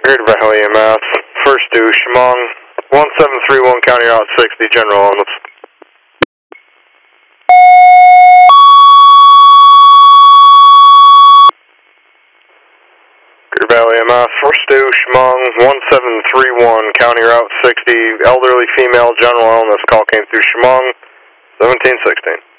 Greater Valley EMS, first due, Chemung, 1731 County Route 60, General Illness. Greater Valley EMS, first due, Chemung, 1731 County Route 60, elderly female, general illness. Call came through Chemung, 1716.